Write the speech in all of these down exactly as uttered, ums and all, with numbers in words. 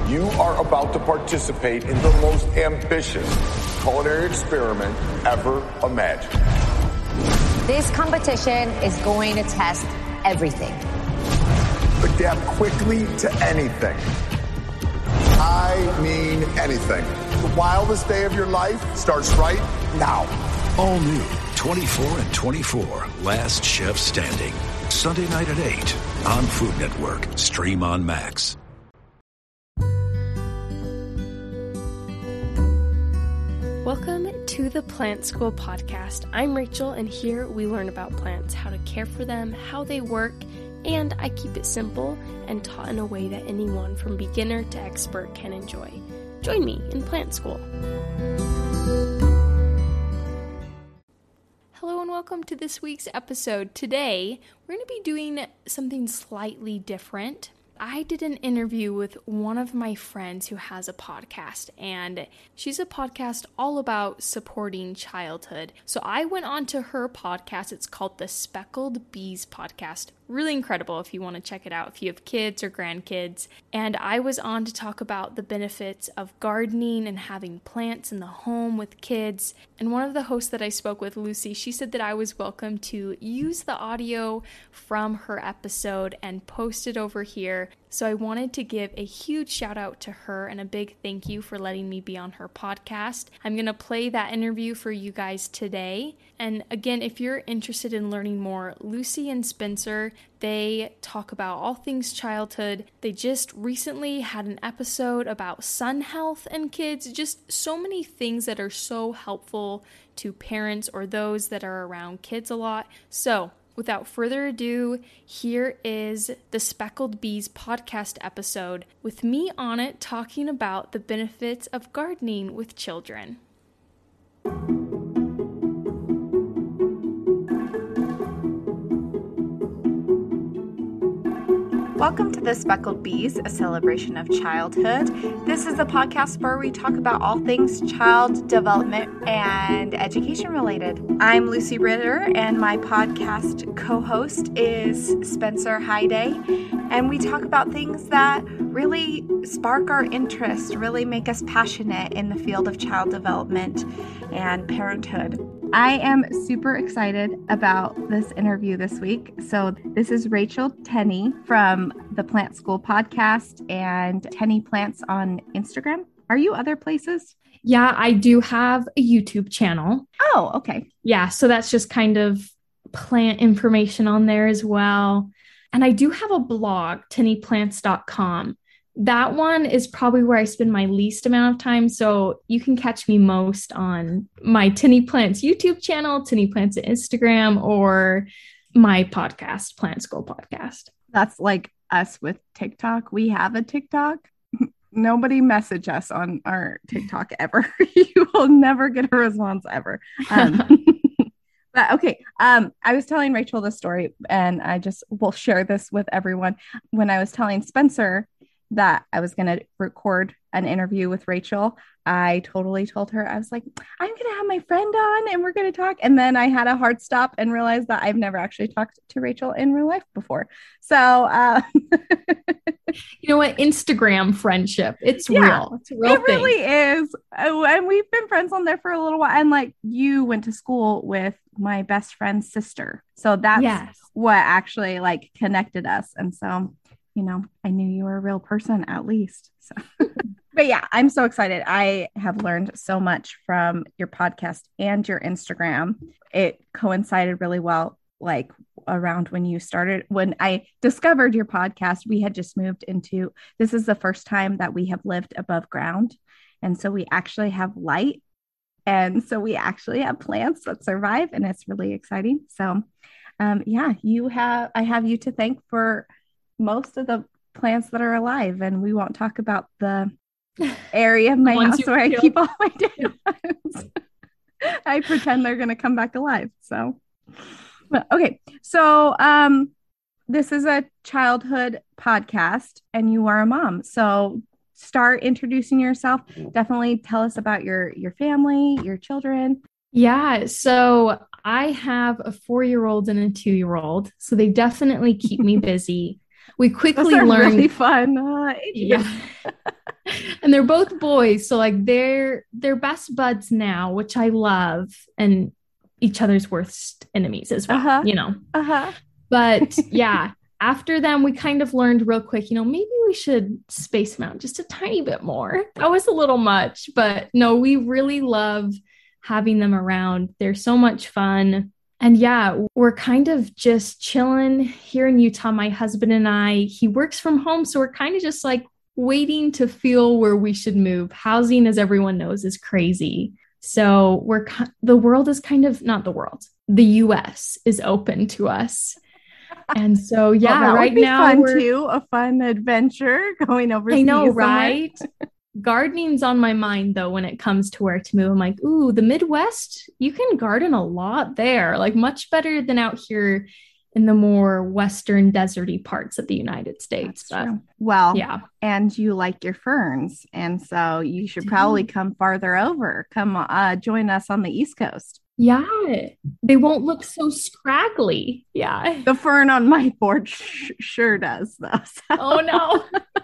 You are about to participate in the most ambitious culinary experiment ever imagined. This competition is going to test everything. Adapt quickly to anything. I mean anything. The wildest day of your life starts right now. All new twenty-four and twenty-four, Last Chef Standing. Sunday night at eight on Food Network. Stream on Max. Welcome to the Plant School Podcast. I'm Rachel, and here we learn about plants, how to care for them, how they work, and I keep it simple and taught in a way that anyone from beginner to expert can enjoy. Join me in Plant School. Hello and welcome to this week's episode. Today, we're going to be doing something slightly different. I did an interview with one of my friends who has a podcast, and she's a podcast all about supporting childhood. So I went on to her podcast. It's called the Speckled Bees Podcast. Really incredible if you want to check it out if you have kids or grandkids. And I was on to talk about the benefits of gardening and having plants in the home with kids. And one of the hosts that I spoke with, Lucy, she said that I was welcome to use the audio from her episode and post it over here. So I wanted to give a huge shout out to her and a big thank you for letting me be on her podcast. I'm going to play that interview for you guys today. And again, if you're interested in learning more, Lucy and Spencer, they talk about all things childhood. They just recently had an episode about sun health and kids, just so many things that are so helpful to parents or those that are around kids a lot. So without further ado, here is the Speckled Bees podcast episode with me on it talking about the benefits of gardening with children. Welcome to the Speckled Bees, a celebration of childhood. This is a podcast where we talk about all things child development and education related. I'm Lucy Ritter, and my podcast co-host is Spencer Hyday, and we talk about things that really spark our interest, really make us passionate in the field of child development and parenthood. I am super excited about this interview this week. So this is Rachel Tenney from the Plant School Podcast and Tenney Plants on Instagram. Are you other places? Yeah, I do have a YouTube channel. Oh, okay. Yeah, so that's just kind of plant information on there as well. And I do have a blog, tenney plants dot com. That one is probably where I spend my least amount of time. So you can catch me most on my Tenney Plants YouTube channel, Tenney Plants Instagram, or my podcast, Plant School Podcast. That's like us with TikTok. We have a TikTok. Nobody message us on our TikTok ever. You will never get a response ever. Um, but okay. Um, I was telling Rachel this story, and I just will share this with everyone. When I was telling Spencer that I was going to record an interview with Rachel, I totally told her, I was like, I'm going to have my friend on and we're going to talk. And then I had a hard stop and realized that I've never actually talked to Rachel in real life before. So, uh, you know what? Instagram friendship. It's yeah, real. It's a real It thing. really is. Oh, and we've been friends on there for a little while. And like, you went to school with my best friend's sister. So that's yes. what actually like connected us. And so, you know, I knew you were a real person at least. So, but yeah, I'm so excited. I have learned so much from your podcast and your Instagram. It coincided really well, like around when you started, when I discovered your podcast. We had just moved into, this is the first time that we have lived above ground. And so we actually have light. And so we actually have plants that survive, and it's really exciting. So um, yeah, you have, I have you to thank for most of the plants that are alive, and we won't talk about the area of my house where I keep all my dead ones. I pretend they're going to come back alive. So, okay. So, um, this is a childhood podcast, and you are a mom. So, start introducing yourself. Definitely tell us about your your family, your children. Yeah. So I have a four-year-old and a two-year-old, so they definitely keep me busy. We quickly Those are learned really fun. Uh, yeah. And they're both boys. So like they're they're best buds now, which I love, and each other's worst enemies as well, Uh-huh. you know. Uh-huh. But yeah, after them, we kind of learned real quick, you know, maybe we should space them out just a tiny bit more. That was a little much, but no, we really love having them around. They're so much fun. And yeah, we're kind of just chilling here in Utah. My husband and I, he works from home. So we're kind of just like waiting to feel where we should move. Housing, as everyone knows, is crazy. So we're, the world is kind of, not the world, the U S is open to us. And so, yeah, well, that right would be now, fun we're, too. A fun adventure going overseas. I know, somewhere. right? Gardening's on my mind, though, when it comes to where to move. I'm like, ooh, the Midwest, you can garden a lot there, like much better than out here in the more Western deserty parts of the United States. That's But true. Well, yeah. And you like your ferns. And so you should Do. probably come farther over. Come uh, join us on the East Coast. Yeah, they won't look so scraggly. Yeah. The fern on my porch sh- sure does, though. So. Oh, no.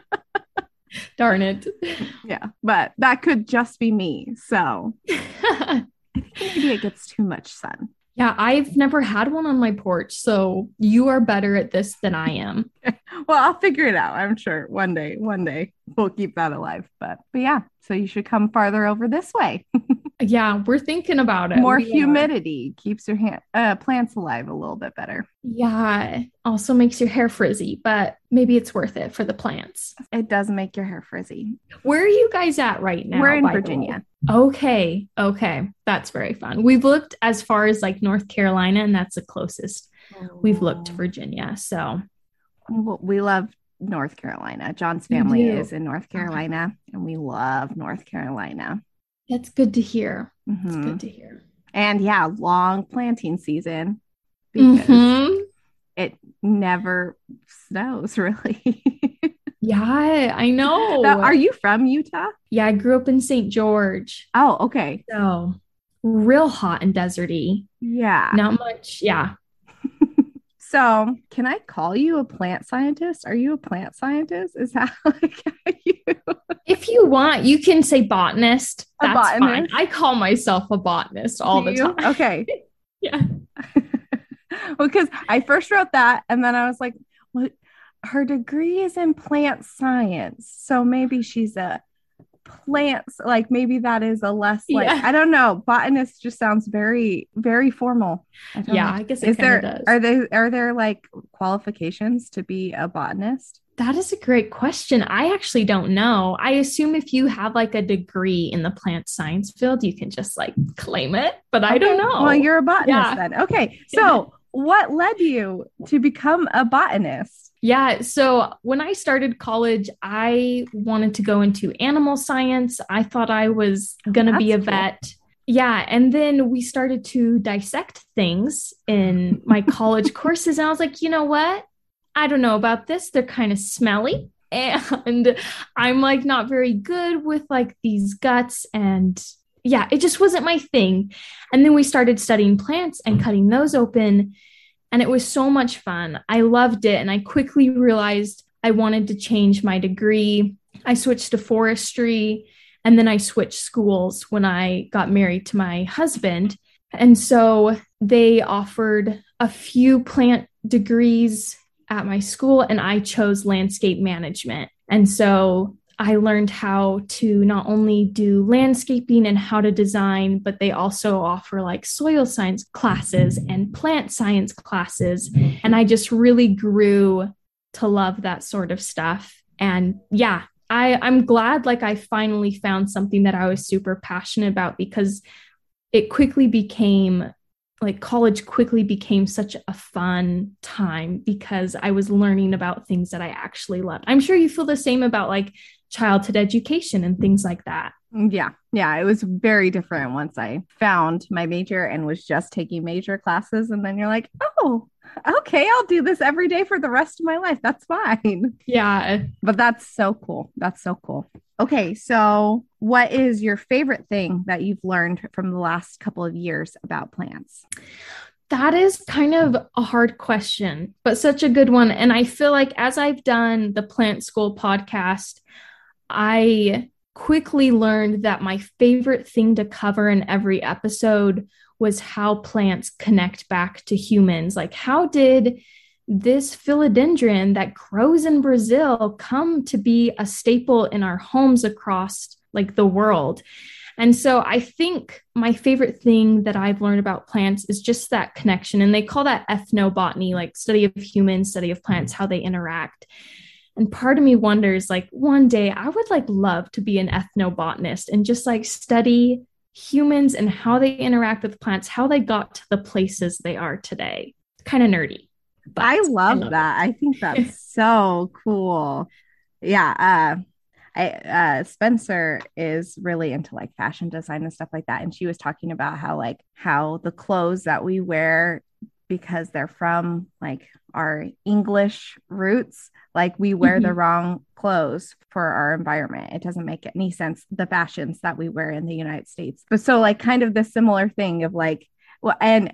Darn it. Yeah, but that could just be me. So I think maybe it gets too much sun. Yeah, I've never had one on my porch, so you are better at this than I am. Well, I'll figure it out. I'm sure one day, one day we'll keep that alive. But but yeah, so you should come farther over this way. Yeah, we're thinking about it. More We humidity keeps your hand, uh, plants alive a little bit better. Yeah, also makes your hair frizzy, but maybe it's worth it for the plants. It does make your hair frizzy. Where are you guys at right now? We're in by the Virginia. way? Okay, okay. That's very fun. We've looked as far as like North Carolina, and that's the closest we've looked to Virginia. So Well, we love North Carolina. John's We family do. is in North Carolina, and we love North Carolina. that's good to hear. It's Mhm. good to hear. And yeah, long planting season because Mhm. it never snows really. Yeah, I know. Now, are you from Utah? Yeah, I grew up in Saint George. Oh, okay. So real hot and deserty. Yeah. Not much. Yeah. So, can I call you a plant scientist? Are you a plant scientist? Is that like how you? If you want, you can say botanist. A That's fine. botanist? I call myself a botanist all Do the you? time. Okay. Yeah. Well, because I first wrote that, and then I was like, "What? Her degree is in plant science, so maybe she's a plants. Like maybe that is a less like Yeah. I don't know. Botanist just sounds very, very formal. I don't Yeah, know. I guess it Is there kinda does. are they are there like qualifications to be a botanist? That is a great question. I actually don't know. I assume if you have like a degree in the plant science field, you can just like claim it, but I don't Okay. know. Well, you're a botanist Yeah. then. Okay. So what led you to become a botanist? Yeah. So when I started college, I wanted to go into animal science. I thought I was going to be a That's cool. vet. Yeah. And then we started to dissect things in my college courses. And I was like, you know what? I don't know about this. They're kind of smelly. And I'm like not very good with like these guts. And yeah, it just wasn't my thing. And then we started studying plants and cutting those open. And it was so much fun. I loved it. And I quickly realized I wanted to change my degree. I switched to forestry. And then I switched schools when I got married to my husband. And so they offered a few plant degrees at my school, and I chose landscape management. And so I learned how to not only do landscaping and how to design, but they also offer like soil science classes and plant science classes. And I just really grew to love that sort of stuff. And yeah, I, I'm glad like I finally found something that I was super passionate about, because it quickly became like college quickly became such a fun time because I was learning about things that I actually loved. I'm sure you feel the same about like childhood education and things like that. Yeah. Yeah. It was very different once I found my major and was just taking major classes. And then you're like, oh, okay, I'll do this every day for the rest of my life. That's fine. Yeah. But that's so cool. That's so cool. Okay. So, what is your favorite thing that you've learned from the last couple of years about plants? That is kind of a hard question, but such a good one. And I feel like as I've done the Plant School podcast, I quickly learned that my favorite thing to cover in every episode was how plants connect back to humans. Like, how did this philodendron that grows in Brazil come to be a staple in our homes across like the world? And so I think my favorite thing that I've learned about plants is just that connection. And they call that ethnobotany, like study of humans, study of plants, how they interact. And part of me wonders, like, one day I would like love to be an ethnobotanist and just like study humans and how they interact with plants, how they got to the places they are today. Kind of nerdy. But I love, I love that. It. I think that's so cool. Yeah. Uh, I, uh, Spencer is really into like fashion design and stuff like that. And she was talking about how like how the clothes that we wear, because they're from like our English roots, like we wear mm-hmm. the wrong clothes for our environment. It doesn't make any sense, the fashions that we wear in the United States. But so like kind of the similar thing of like, well, and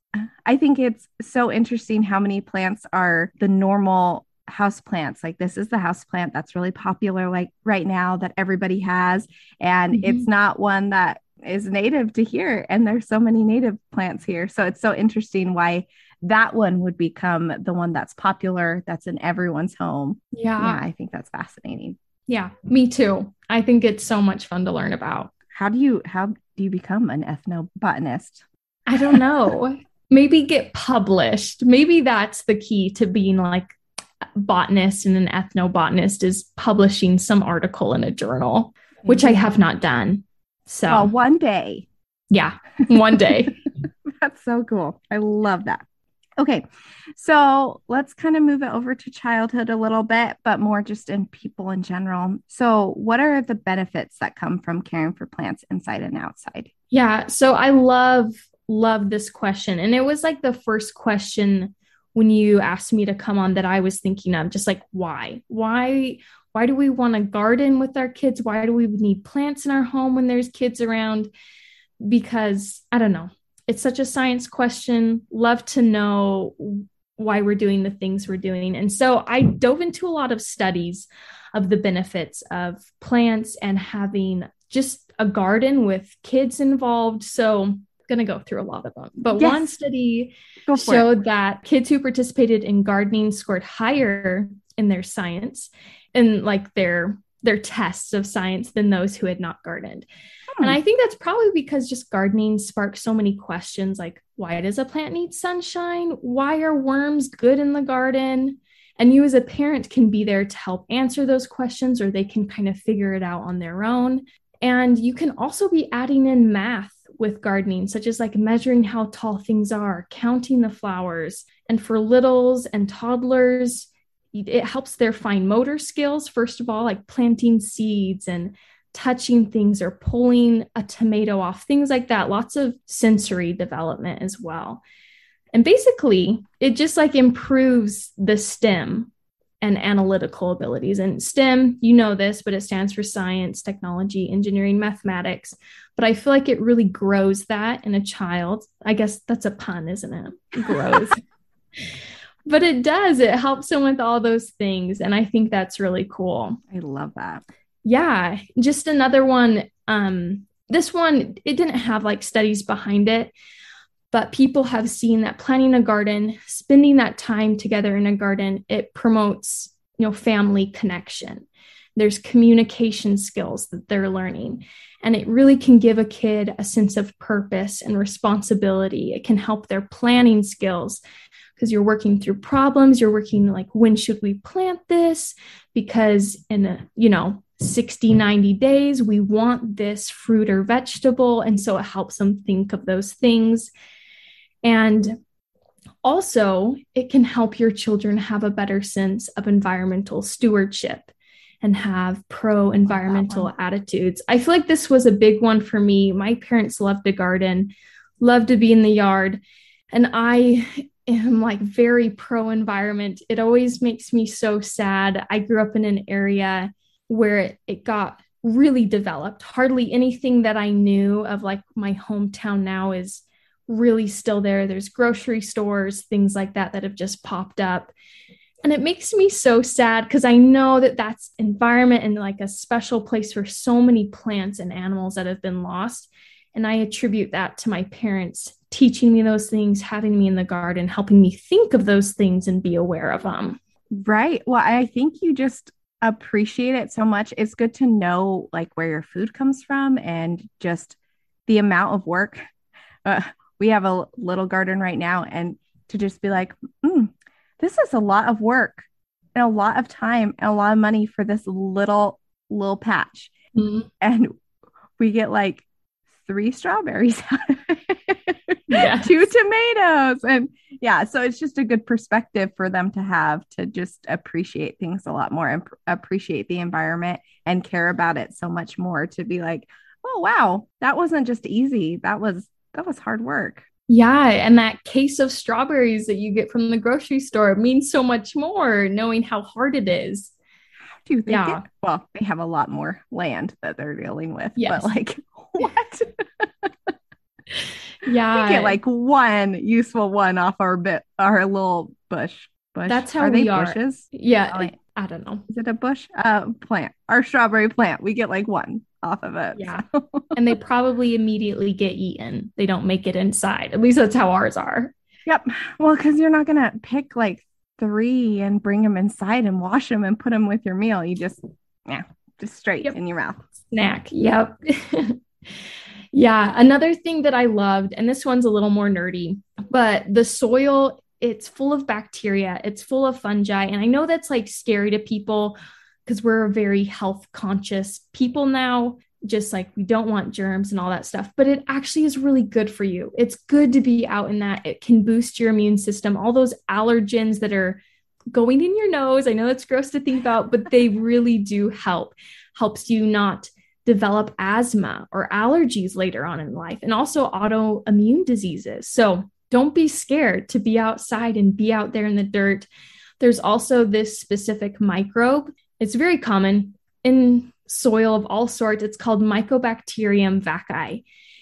I think it's so interesting how many plants are the normal house plants. Like this is the house plant that's really popular like right now that everybody has. And mm-hmm. it's not one that is native to here. And there's so many native plants here. So it's so interesting why that one would become the one that's popular, that's in everyone's home. Yeah. Yeah, I think that's fascinating. Yeah, me too. I think it's so much fun to learn about. How do you, how do you become an ethnobotanist? I don't know. Maybe get published. Maybe that's the key to being like botanist and an ethnobotanist, is publishing some article in a journal, which I have not done. So well, one day. Yeah, one day. That's so cool. I love that. Okay, so let's kind of move it over to childhood a little bit, but more just in people in general. So what are the benefits that come from caring for plants inside and outside? Yeah, so I love, love this question. And it was like the first question when you asked me to come on that I was thinking of, just like, why? Why? Why do we want to garden with our kids? Why do we need plants in our home when there's kids around? Because I don't know. It's such a science question. Love to know why we're doing the things we're doing. And so I dove into a lot of studies of the benefits of plants and having just a garden with kids involved. So I'm going to go through a lot of them. But yes. One study showed it. that kids who participated in gardening scored higher in their science and like their their tests of science than those who had not gardened. And I think that's probably because just gardening sparks so many questions, like, why does a plant need sunshine? Why are worms good in the garden? And you as a parent can be there to help answer those questions, or they can kind of figure it out on their own. And you can also be adding in math with gardening, such as like measuring how tall things are, counting the flowers. And for littles and toddlers, it helps their fine motor skills, first of all, like planting seeds and touching things or pulling a tomato off, things like that. Lots of sensory development as well. And basically, it just like improves the STEM and analytical abilities. And STEM, you know this, but it stands for science, technology, engineering, mathematics. But I feel like it really grows that in a child. I guess that's a pun, isn't it? Grows. But it does. It helps them with all those things. And I think that's really cool. I love that. Yeah, just another one. Um, this one, it didn't have like studies behind it, but people have seen that planting a garden, spending that time together in a garden, it promotes, you know, family connection. There's communication skills that they're learning, and it really can give a kid a sense of purpose and responsibility. It can help their planning skills because you're working through problems. You're working like, when should we plant this? Because in a, you know, sixty, ninety days, we want this fruit or vegetable. And so it helps them think of those things. And also, it can help your children have a better sense of environmental stewardship and have pro-environmental attitudes. I feel like this was a big one for me. My parents loved to garden, loved to be in the yard. And I am like very pro-environment. It always makes me so sad. I grew up in an area where it, it got really developed. Hardly anything that I knew of like my hometown now is really still there. There's grocery stores, things like that, that have just popped up. And it makes me so sad because I know that that's environment and like a special place for so many plants and animals that have been lost. And I attribute that to my parents teaching me those things, having me in the garden, helping me think of those things and be aware of them. Right. Well, I think you just appreciate it so much. It's good to know like where your food comes from and just the amount of work. Uh, we have a little garden right now, and to just be like, mm, this is a lot of work and a lot of time and a lot of money for this little, little patch. Mm-hmm. And we get like three strawberries out of it, yes. two tomatoes. And yeah, so it's just a good perspective for them to have to just appreciate things a lot more and pr- appreciate the environment and care about it so much more, to be like, oh, wow, that wasn't just easy. That was, that was hard work. Yeah. And that case of strawberries that you get from the grocery store means so much more, knowing how hard it is. Do you think yeah. it? Well, they have a lot more land that they're dealing with, yes. but like, what? Yeah. We get like one useful one off our bit, our little bush. bush. That's how are we they are. Bushes? Yeah. Oh, I, I don't know. Is it a bush? Uh, plant. Our strawberry plant. We get like one off of it. Yeah. So. And they probably immediately get eaten. They don't make it inside. At least that's how ours are. Yep. Well, because you're not going to pick like three and bring them inside and wash them and put them with your meal. You just, yeah, just straight yep. in your mouth. Snack. Yep. Yeah. Another thing that I loved, and this one's a little more nerdy, but the soil, it's full of bacteria. It's full of fungi. And I know that's like scary to people because we're very health conscious people now, just like we don't want germs and all that stuff, but it actually is really good for you. It's good to be out in that. It can boost your immune system. All those allergens that are going in your nose, I know that's gross to think about, but they really do help. Helps you not develop asthma or allergies later on in life, and also autoimmune diseases. So don't be scared to be outside and be out there in the dirt. There's also this specific microbe. It's very common in soil of all sorts. It's called Mycobacterium vaccae.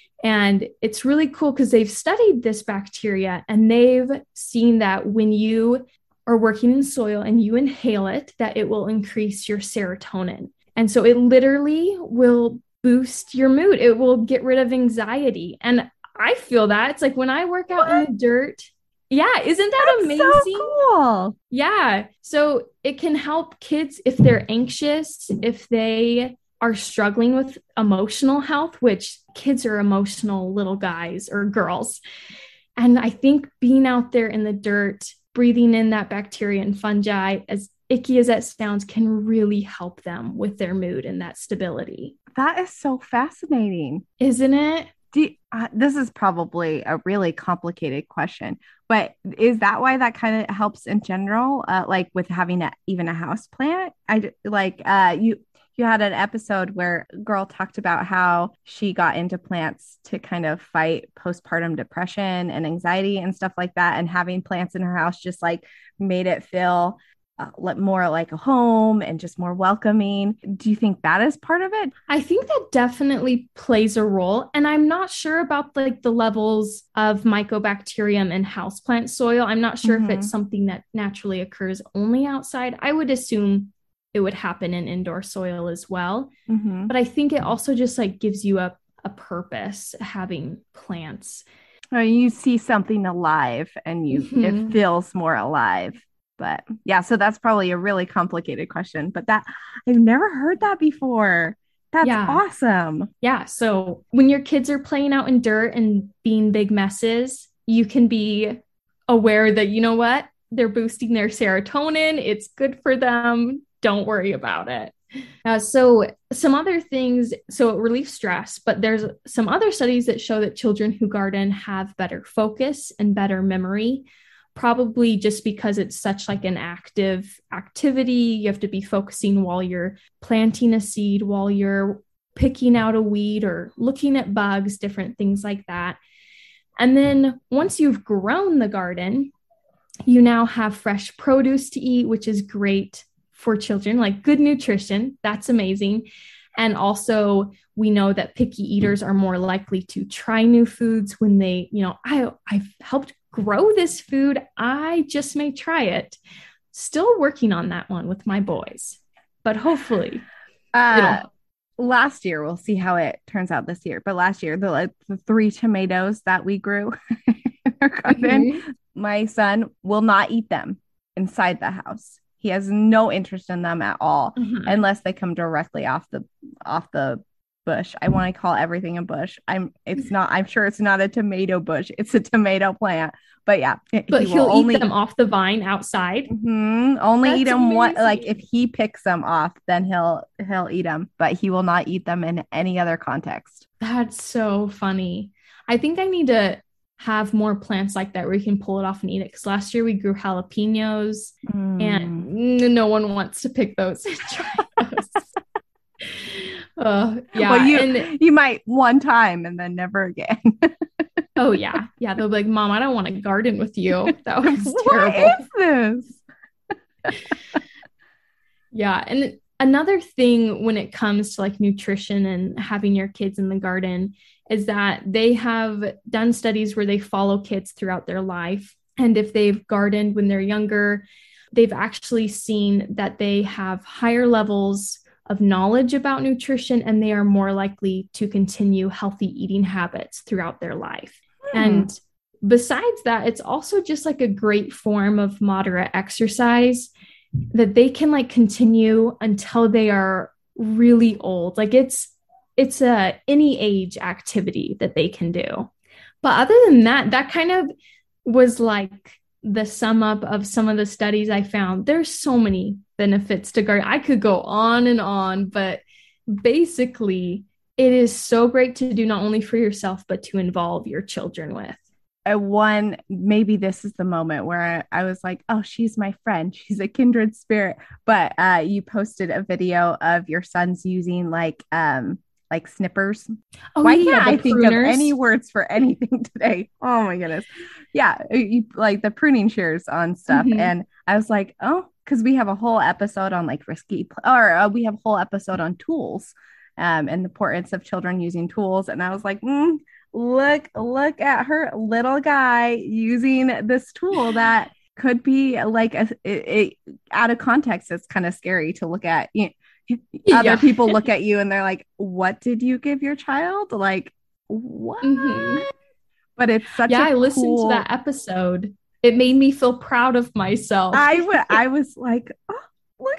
And it's really cool because they've studied this bacteria and they've seen that when you are working in soil and you inhale it, that it will increase your serotonin. And so it literally will boost your mood. It will get rid of anxiety. And I feel that. It's like when I work out what? in the dirt. Yeah. Isn't that That's amazing? So cool. Yeah. So it can help kids if they're anxious, if they are struggling with emotional health, which kids are emotional little guys or girls. And I think being out there in the dirt, breathing in that bacteria and fungi, as icky as that sounds, can really help them with their mood and that stability. That is so fascinating. Isn't it? Do you, uh, this is probably a really complicated question, but is that why that kind of helps in general? Uh, like with having a, even a house plant? I like uh, you, you had an episode where a girl talked about how she got into plants to kind of fight postpartum depression and anxiety and stuff like that. And having plants in her house just like made it feel Uh, more like a home and just more welcoming. Do you think that is part of it? I think that definitely plays a role. And I'm not sure about like the levels of mycobacterium in houseplant soil. I'm not sure mm-hmm. if it's something that naturally occurs only outside. I would assume it would happen in indoor soil as well. Mm-hmm. But I think it also just like gives you a, a purpose having plants. Or you see something alive and you mm-hmm. it feels more alive. But yeah, so that's probably a really complicated question, but that I've never heard that before. That's yeah. awesome. Yeah. So when your kids are playing out in dirt and being big messes, you can be aware that, you know what, they're boosting their serotonin. It's good for them. Don't worry about it. Uh, so some other things, so it relieves stress, but there's some other studies that show that children who garden have better focus and better memory. Probably just because it's such like an active activity. You have to be focusing while you're planting a seed, while you're picking out a weed or looking at bugs, different things like that. And then once you've grown the garden, you now have fresh produce to eat, which is great for children, like good nutrition. That's amazing. And also we know that picky eaters are more likely to try new foods when they, you know, I, I've helped grow this food. I just may try it. still working on that one with my boys, but hopefully. Uh, last year, we'll see how it turns out this year. But last year, the, like, the three tomatoes that we grew in our garden, mm-hmm. my son will not eat them inside the house. He has no interest in them at all, mm-hmm. unless they come directly off the off the bush. I want to call everything a bush. I'm. It's not. I'm sure it's not a tomato bush. It's a tomato plant. But yeah, but he he'll only eat them off the vine outside. Mm-hmm, only That's eat them one. Like if he picks them off, then he'll he'll eat them. But he will not eat them in any other context. That's so funny. I think I need to have more plants like that where you can pull it off and eat it. Because last year we grew jalapenos, mm. and no one wants to pick those and try those. uh, yeah, well, you and, you might one time and then never again. Oh yeah, yeah. They'll be like, "Mom, I don't want to garden with you. That was terrible." What is this? Yeah, and another thing when it comes to like nutrition and having your kids in the garden is that they have done studies where they follow kids throughout their life. And if they've gardened when they're younger, they've actually seen that they have higher levels of knowledge about nutrition, and they are more likely to continue healthy eating habits throughout their life. Hmm. And besides that, it's also just like a great form of moderate exercise that they can like continue until they are really old. Like it's It's a any age activity that they can do. But other than that, that kind of was like the sum up of some of the studies I found. There's so many benefits to gardening. I could go on and on, but basically it is so great to do not only for yourself, but to involve your children with. I one, maybe this is the moment where I, I was like, oh, she's my friend. She's a kindred spirit. But uh, you posted a video of your sons using like, um, like snippers. Oh, Why yeah, can't I think pruners. of any words for anything today? Oh my goodness. Yeah. You, like the pruning shears on stuff. Mm-hmm. And I was like, oh, because we have a whole episode on like risky, or uh, we have a whole episode on tools um, and the importance of children using tools. And I was like, mm, look, look at her little guy using this tool that could be like a, it, it, out of context. It's kind of scary to look at. You know, other yeah. people look at you and they're like, what did you give your child? Like, what? Mm-hmm. But it's such yeah, a I listened cool... to that episode. It made me feel proud of myself. I, w- I was like, oh, look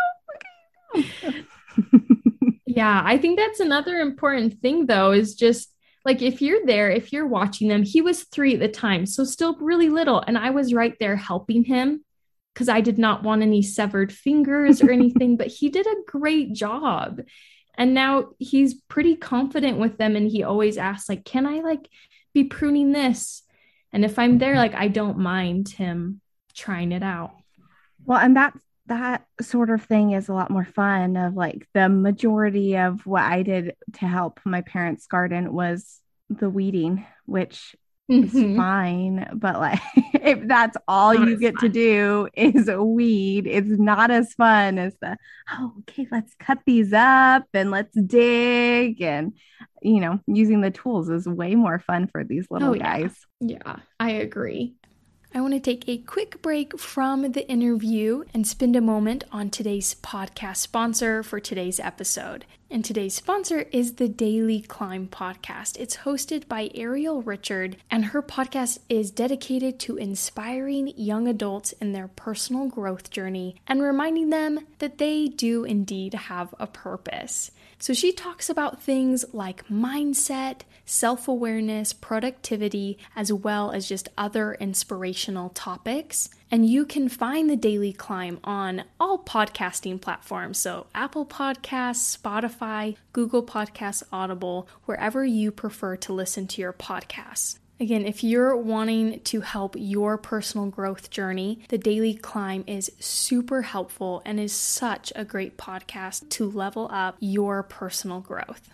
at you. Look at you. Yeah, I think that's another important thing, though, is just like if you're there, if you're watching them, he was three at the time, so still really little. And I was right there helping him, because I did not want any severed fingers or anything, but he did a great job. And now he's pretty confident with them. And he always asks, like, can I like be pruning this? And if I'm there, like, I don't mind him trying it out. Well, and that, that sort of thing is a lot more fun. Of like the majority of what I did to help my parents' garden was the weeding, which it's mm-hmm. fine, but like if that's all not you get fun. to do is a weed, it's not as fun as the, oh, okay, let's cut these up and let's dig, and you know, using the tools is way more fun for these little oh, yeah. guys. Yeah, I agree. I want to take a quick break from the interview and spend a moment on today's podcast sponsor for today's episode. And today's sponsor is the Daily Climb podcast. It's hosted by Ariel Richard, and her podcast is dedicated to inspiring young adults in their personal growth journey and reminding them that they do indeed have a purpose. So she talks about things like mindset, self-awareness, productivity, as well as just other inspirational topics. And you can find the Daily Climb on all podcasting platforms. So Apple Podcasts, Spotify, Google Podcasts, Audible, wherever you prefer to listen to your podcasts. Again, if you're wanting to help your personal growth journey, the Daily Climb is super helpful and is such a great podcast to level up your personal growth.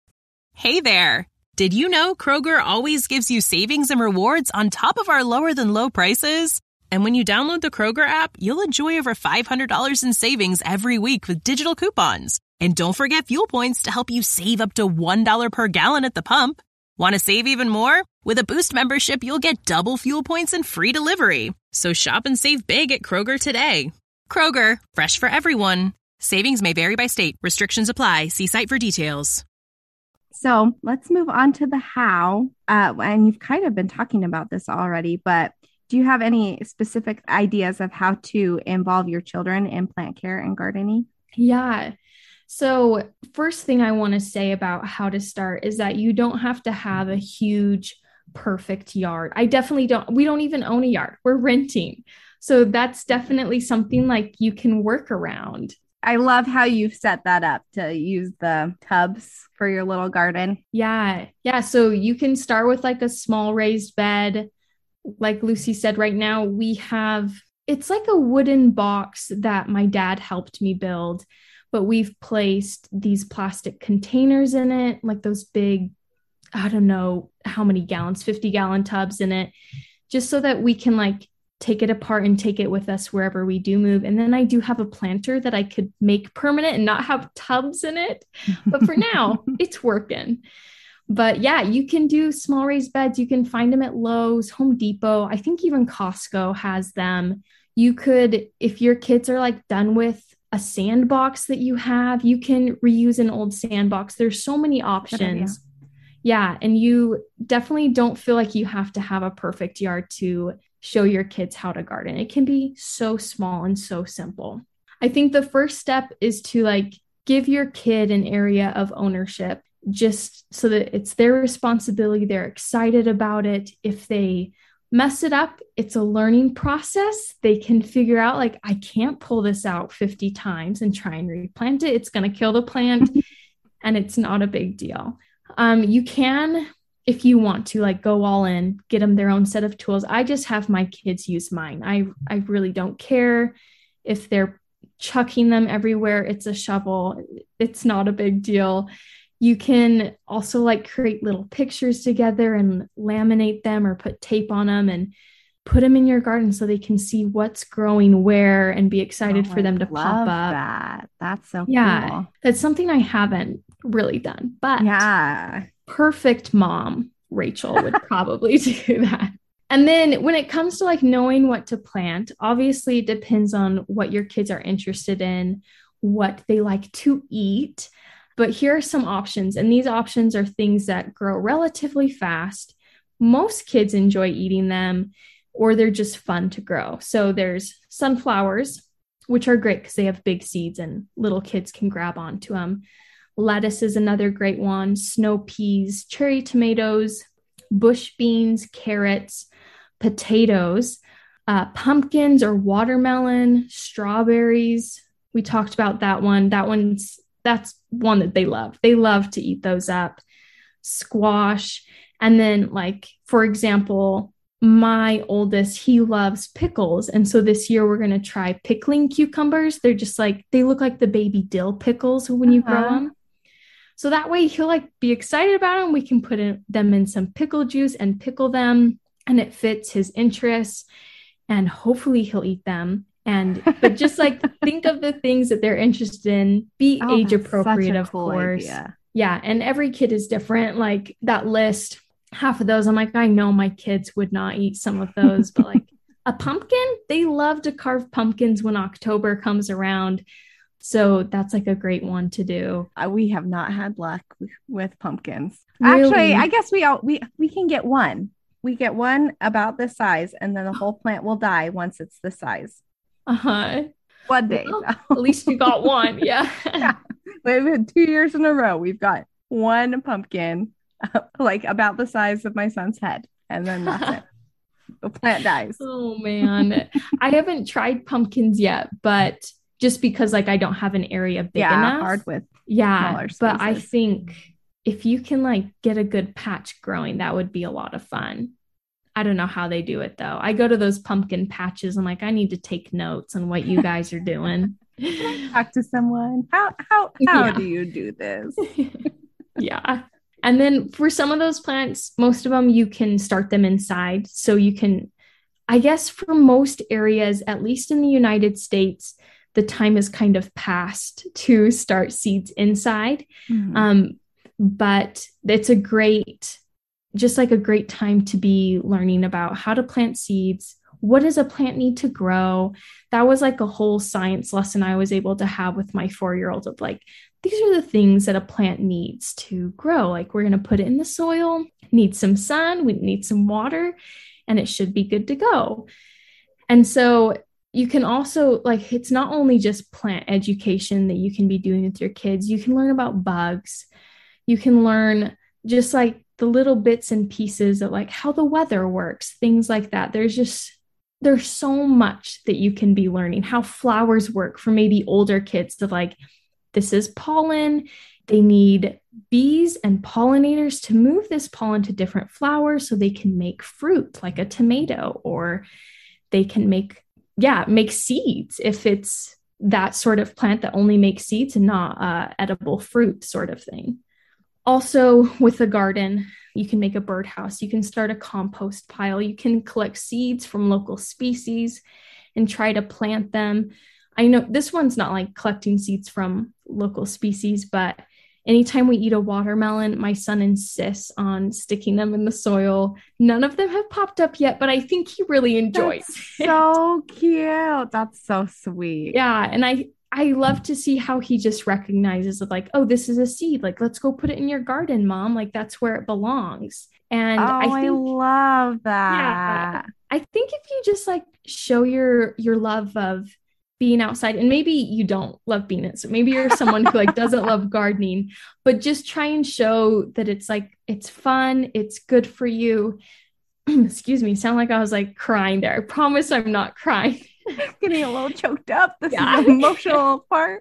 Hey there! Did you know Kroger always gives you savings and rewards on top of our lower than low prices? And when you download the Kroger app, you'll enjoy over five hundred dollars in savings every week with digital coupons. And don't forget fuel points to help you save up to one dollar per gallon at the pump. Want to save even more? With a Boost membership, you'll get double fuel points and free delivery. So shop and save big at Kroger today. Kroger, fresh for everyone. Savings may vary by state. Restrictions apply. See site for details. So let's move on to the how. Uh, and you've kind of been talking about this already, but do you have any specific ideas of how to involve your children in plant care and gardening? Yeah. So first thing I want to say about how to start is that you don't have to have a huge, perfect yard. I definitely don't. We don't even own a yard. We're renting. So that's definitely something like you can work around. I love how you've set that up to use the tubs for your little garden. Yeah. Yeah. So you can start with like a small raised bed. Like Lucy said, right now we have, it's like a wooden box that my dad helped me build, but we've placed these plastic containers in it, like those big, I don't know how many gallons, fifty gallon tubs in it, just so that we can like take it apart and take it with us wherever we do move. And then I do have a planter that I could make permanent and not have tubs in it. But for now, it's working. But yeah, you can do small raised beds. You can find them at Lowe's, Home Depot. I think even Costco has them. You could, if your kids are like done with a sandbox that you have, you can reuse an old sandbox. There's so many options. Yeah. And you definitely don't feel like you have to have a perfect yard to show your kids how to garden. It can be so small and so simple. I think the first step is to like give your kid an area of ownership, just so that it's their responsibility. They're excited about it. If they mess it up, it's a learning process. They can figure out like, I can't pull this out fifty times and try and replant it. It's going to kill the plant and it's not a big deal. Um, you can, if you want to, like go all in, get them their own set of tools. I just have my kids use mine. I, I really don't care if they're chucking them everywhere. It's a shovel. It's not a big deal. You can also like create little pictures together and laminate them or put tape on them and put them in your garden so they can see what's growing where and be excited oh, for them to I pop love up. That. That's so yeah, cool. That's something I haven't really done, but yeah, perfect mom Rachel would probably do that. And then when it comes to like knowing what to plant, obviously it depends on what your kids are interested in, what they like to eat. But here are some options. And these options are things that grow relatively fast. Most kids enjoy eating them, or they're just fun to grow. So there's sunflowers, which are great because they have big seeds and little kids can grab onto them. Lettuce is another great one. Snow peas, cherry tomatoes, bush beans, carrots, potatoes, uh, pumpkins or watermelon, strawberries. We talked about that one. That one's That's one that they love. They love to eat those up. Squash. And then like, for example, my oldest, he loves pickles. And so this year we're going to try pickling cucumbers. They're just like, they look like the baby dill pickles when you uh-huh. grow them. So that way he'll like be excited about them. We can put in, them in some pickle juice and pickle them, and it fits his interests, and hopefully he'll eat them. And, but just like think of the things that they're interested in, be oh, age appropriate, of cool course. Idea. Yeah. And every kid is different. Like that list, half of those, I'm like, I know my kids would not eat some of those, but like a pumpkin, they love to carve pumpkins when October comes around. So that's like a great one to do. Uh, we have not had luck with, with pumpkins. Really? Actually, I guess we all, we, we can get one. We get one about this size, and then the whole plant will die once it's this size. Uh-huh. One day. Well, at least you got one. Yeah. yeah. We've had two years in a row. We've got one pumpkin uh, like about the size of my son's head. And then that's it. The plant dies. Oh man. I haven't tried pumpkins yet, but just because like I don't have an area big yeah, enough. hard with yeah. But I think if you can like get a good patch growing, that would be a lot of fun. I don't know how they do it though. I go to those pumpkin patches. I'm like, I need to take notes on what you guys are doing. Talk to someone. How how how yeah. do you do this? yeah. And then for some of those plants, most of them you can start them inside. So you can, I guess for most areas, at least in the United States, the time is kind of past to start seeds inside. Mm-hmm. Um, but it's a great just like a great time to be learning about how to plant seeds. What does a plant need to grow? That was like a whole science lesson I was able to have with my four-year-old of like, these are the things that a plant needs to grow. Like we're going to put it in the soil, need some sun, we need some water, and it should be good to go. And so you can also like, it's not only just plant education that you can be doing with your kids. You can learn about bugs. You can learn just like the little bits and pieces of like how the weather works, things like that. There's just, there's so much that you can be learning, how flowers work for maybe older kids of like, this is pollen. They need bees and pollinators to move this pollen to different flowers so they can make fruit like a tomato, or they can make, yeah, make seeds if it's that sort of plant that only makes seeds and not uh, edible fruit sort of thing. Also with a garden, you can make a birdhouse. You can start a compost pile. You can collect seeds from local species and try to plant them. I know this one's not like collecting seeds from local species, but anytime we eat a watermelon, my son insists on sticking them in the soil. None of them have popped up yet, but I think he really enjoys That's it. So cute. That's so sweet. Yeah. And I, I love to see how he just recognizes it, like, oh, this is a seed. Like, let's go put it in your garden, Mom. Like, that's where it belongs. And oh, I, think, I love that. Yeah, I think if you just like show your your love of being outside, and maybe you don't love being it, so maybe you're someone who like doesn't love gardening, but just try and show that it's like it's fun, it's good for you. Excuse me, sound like I was like crying there. I promise I'm not crying. Getting a little choked up. This yeah. is the emotional part.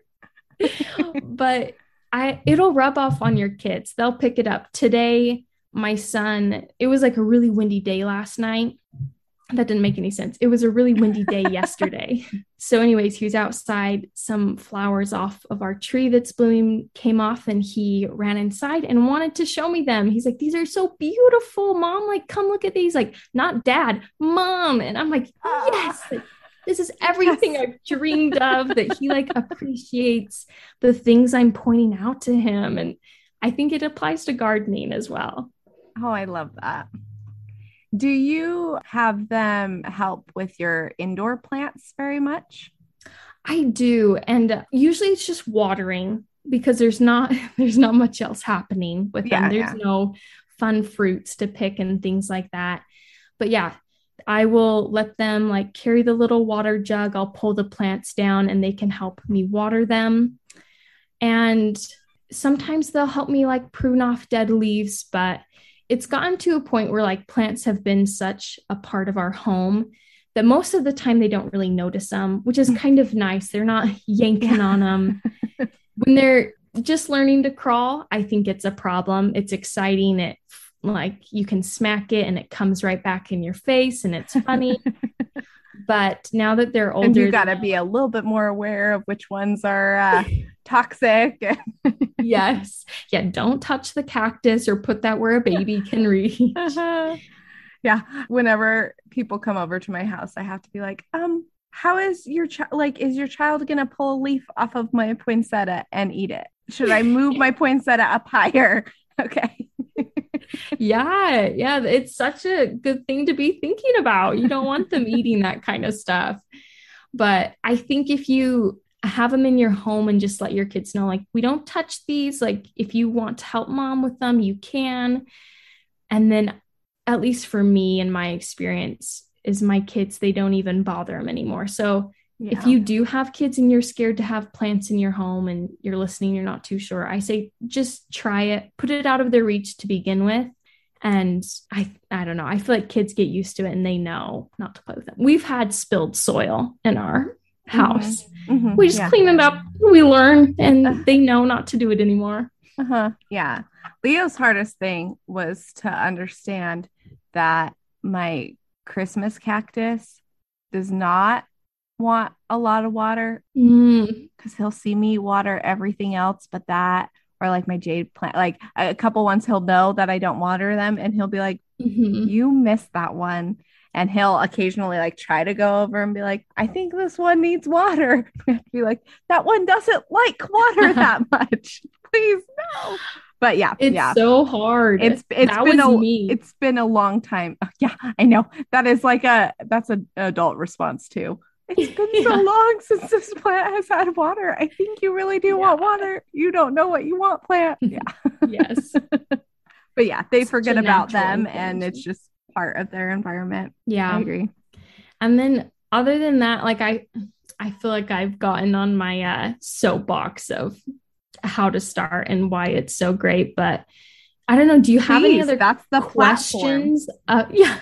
But I it'll rub off on your kids. They'll pick it up. Today, my son, it was like a really windy day last night. That didn't make any sense. It was a really windy day yesterday. So anyways, he was outside, some flowers off of our tree that's blooming came off, and he ran inside and wanted to show me them. He's like, these are so beautiful, Mom. Like, come look at these. Like, not Dad, Mom. And I'm like, yes, like, this is everything yes. I've dreamed of, that he like appreciates the things I'm pointing out to him. And I think it applies to gardening as well. Oh, I love that. Do you have them help with your indoor plants very much? I do. And usually it's just watering, because there's not, there's not much else happening with them. Yeah, there's yeah. no fun fruits to pick and things like that. But yeah, I will let them like carry the little water jug. I'll pull the plants down and they can help me water them. And sometimes they'll help me like prune off dead leaves, but it's gotten to a point where like plants have been such a part of our home that most of the time they don't really notice them, which is kind of nice. They're not yanking on them. When they're just learning to crawl, I think it's a problem. It's exciting. It like you can smack it and it comes right back in your face and it's funny. But now that they're older, and you got to be a little bit more aware of which ones are uh, toxic. Yes. Yeah. Don't touch the cactus or put that where a baby can reach. Uh-huh. Yeah. Whenever people come over to my house, I have to be like, um, how is your child? Like, is your child going to pull a leaf off of my poinsettia and eat it? Should I move my poinsettia up higher? Okay. Yeah. Yeah. It's such a good thing to be thinking about. You don't want them eating that kind of stuff. But I think if you have them in your home and just let your kids know, like, we don't touch these. Like, if you want to help Mom with them, you can. And then, at least for me and my experience, is my kids, they don't even bother them anymore. So yeah. If you do have kids and you're scared to have plants in your home and you're listening, you're not too sure, I say just try it, put it out of their reach to begin with. And I, I don't know, I feel like kids get used to it and they know not to play with them. We've had spilled soil in our house. Mm-hmm. Mm-hmm. We just yeah. clean it up. We learn, and uh, they know not to do it anymore. Uh-huh. Yeah. Leo's hardest thing was to understand that my Christmas cactus does not want a lot of water, because mm. he'll see me water everything else but that, or like my jade plant, like a couple ones he'll know that I don't water them, and he'll be like, mm-hmm. you missed that one. And he'll occasionally like try to go over and be like, I think this one needs water. I have to be like, that one doesn't like water that much. Please, no. But yeah, It's yeah. so hard. It's it's that been was a me. it's been a long time. Oh, yeah, I know. That is like a that's an adult response too. It's been yeah. so long since this plant has had water. I think you really do yeah. want water. You don't know what you want, plant. Yeah. Yes. But yeah, they Such forget about them and it's just part of their environment. Yeah. I agree. And then other than that, like I I feel like I've gotten on my uh, soapbox of how to start and why it's so great. But I don't know. Do you have Please, any other that's the questions? Uh, yeah.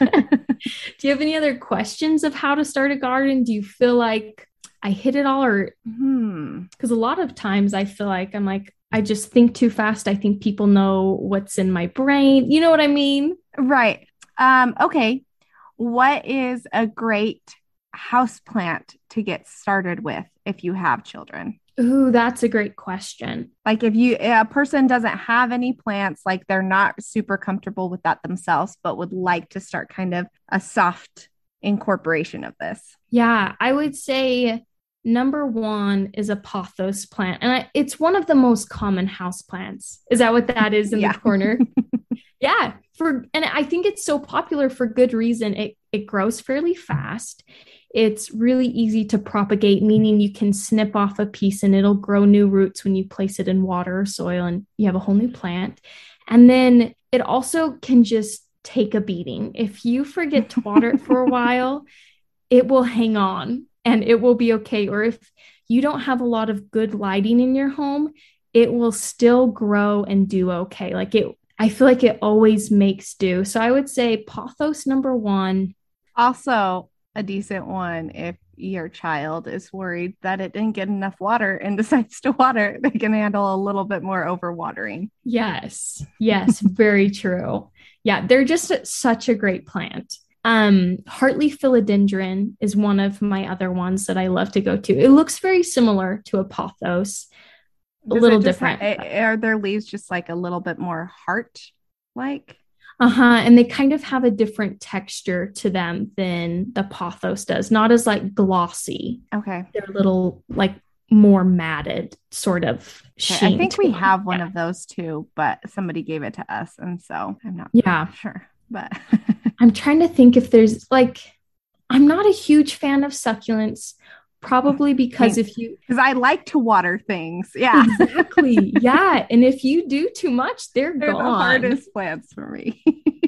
Do you have any other questions of how to start a garden? Do you feel like I hit it all, or hmm. because a lot of times I feel like I'm like, I just think too fast. I think people know what's in my brain. You know what I mean? Right. Um, okay. What is a great house plant to get started with if you have children? Ooh, that's a great question. Like if you a person doesn't have any plants, like they're not super comfortable with that themselves, but would like to start kind of a soft incorporation of this. Yeah, I would say number one is a pothos plant. And I, it's one of the most common house plants. Is that what that is in yeah. the corner? Yeah. For and I think it's so popular for good reason. It it grows fairly fast. It's really easy to propagate, meaning you can snip off a piece and it'll grow new roots when you place it in water or soil and you have a whole new plant. And then it also can just take a beating. If you forget to water it for a while, it will hang on and it will be okay. Or if you don't have a lot of good lighting in your home, it will still grow and do okay. Like it, I feel like it always makes do. So I would say pothos number one. Also, a decent one if your child is worried that it didn't get enough water and decides to water, they can handle a little bit more overwatering. Yes. Yes. Very true. Yeah. They're just such a great plant. Um, Hartley philodendron is one of my other ones that I love to go to. It looks very similar to a pothos, a Does little just different. Ha- are their leaves just like a little bit more heart-like? Uh-huh. And they kind of have a different texture to them than the pothos does. Not as like glossy. Okay. They're a little like more matted sort of sheen. Okay. I think we them. have one yeah. of those too, but somebody gave it to us. And so I'm not yeah. sure, but I'm trying to think if there's like, I'm not a huge fan of succulents. Probably because if you because I like to water things. Yeah, exactly. Yeah. And if you do too much, they're, they're gone. the hardest plants for me.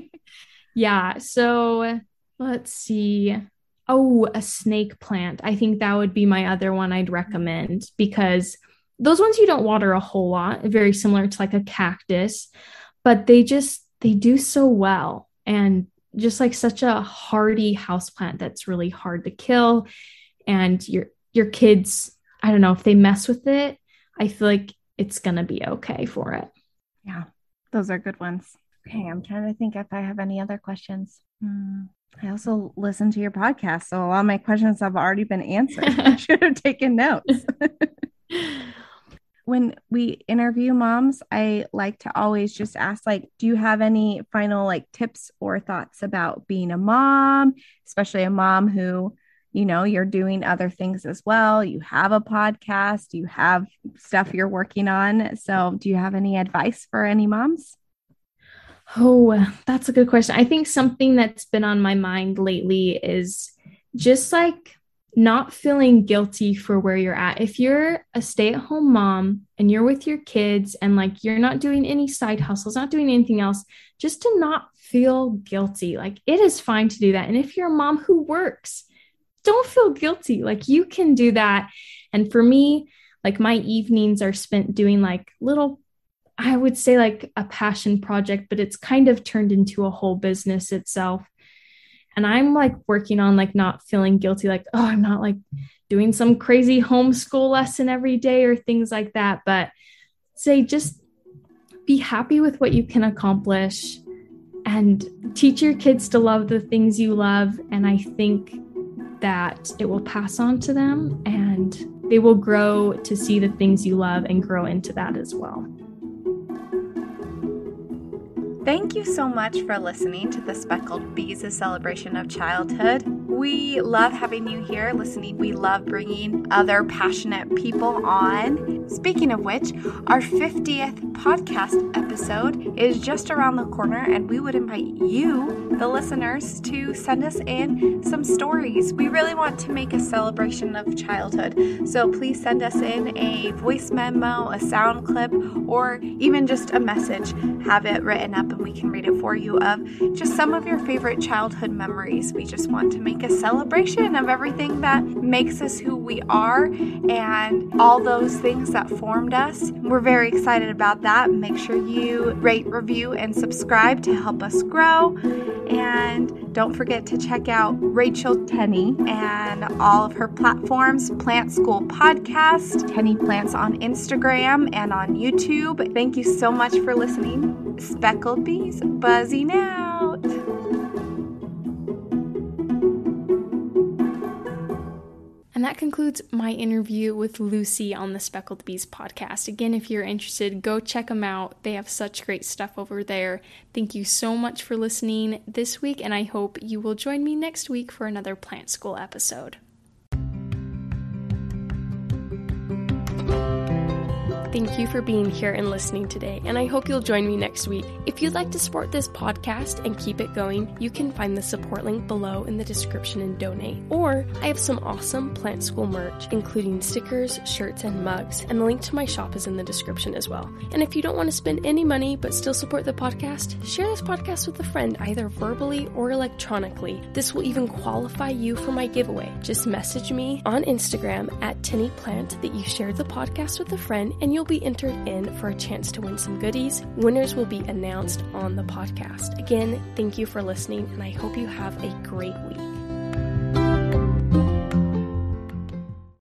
Yeah. So let's see. Oh, a snake plant. I think that would be my other one I'd recommend because those ones you don't water a whole lot, very similar to like a cactus, but they just they do so well. And just like such a hardy houseplant that's really hard to kill. And your your kids, I don't know, if they mess with it, I feel like it's going to be okay for it. Yeah, those are good ones. Okay, I'm trying to think if I have any other questions. Hmm. I also listen to your podcast, so a lot of my questions have already been answered. I should have taken notes. When we interview moms, I like to always just ask, like, do you have any final like tips or thoughts about being a mom, especially a mom who, you know, you're doing other things as well. You have a podcast, you have stuff you're working on. So do you have any advice for any moms? Oh, that's a good question. I think something that's been on my mind lately is just like not feeling guilty for where you're at. If you're a stay-at-home mom and you're with your kids and like you're not doing any side hustles, not doing anything else, just to not feel guilty. Like it is fine to do that. And if you're a mom who works, don't feel guilty. Like you can do that. And for me, like my evenings are spent doing like little, I would say like a passion project, but it's kind of turned into a whole business itself. And I'm like working on like not feeling guilty, like, oh, I'm not like doing some crazy homeschool lesson every day or things like that. But say just be happy with what you can accomplish and teach your kids to love the things you love. And I think that it will pass on to them and they will grow to see the things you love and grow into that as well. Thank you so much for listening to the Speckled Bees, a celebration of childhood. We love having you here listening. We love bringing other passionate people on. Speaking of which, our fiftieth podcast episode is just around the corner, and we would invite you, the listeners, to send us in some stories. We really want to make a celebration of childhood, so please send us in a voice memo, a sound clip, or even just a message. Have it written up and we can read it for you, of just some of your favorite childhood memories. We just want to make a celebration of everything that makes us who we are and all those things that formed us. We're very excited about that. Make sure you rate, review, and subscribe to help us grow. And don't forget to check out Rachel Tenney and all of her platforms, Plant School Podcast, Tenney Plants on Instagram and on YouTube. Thank you so much for listening. Speckled Bees buzzing out. And that concludes my interview with Lucy on the Speckled Bees podcast. Again, if you're interested, go check them out. They have such great stuff over there. Thank you so much for listening this week, and I hope you will join me next week for another Plant School episode. Thank you for being here and listening today, and I hope you'll join me next week. If you'd like to support this podcast and keep it going, you can find the support link below in the description and donate. Or I have some awesome Plant School merch, including stickers, shirts, and mugs, and the link to my shop is in the description as well. And if you don't want to spend any money but still support the podcast, share this podcast with a friend, either verbally or electronically. This will even qualify you for my giveaway. Just message me on Instagram at Tenney Plant that you shared the podcast with a friend, and you'll be entered in for a chance to win some goodies. Winners will be announced on the podcast. Again, thank you for listening, and I hope you have a great week.